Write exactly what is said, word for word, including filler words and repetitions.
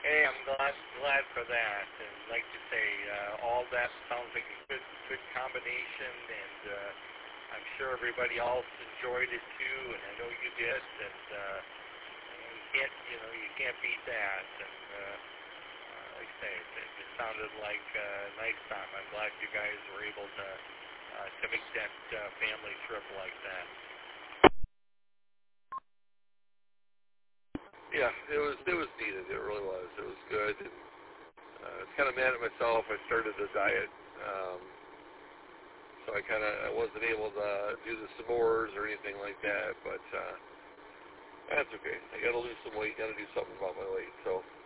Hey, I'm glad glad for that. And like you say, uh, all that sounds like a good good combination, and uh, I'm sure everybody else enjoyed it too, and I know you did. And uh, you can't you know you can't beat that. And uh, uh, like I say, it, it sounded like a nice time. I'm glad you guys were able to uh, to make that uh, family trip like that. Yeah, it was it was needed. It really was. It was good. And, uh, I was kind of mad at myself. I started the diet, um, so I kind of I wasn't able to do the s'mores or anything like that. But uh, that's okay. I got to lose some weight. Got to do something about my weight. So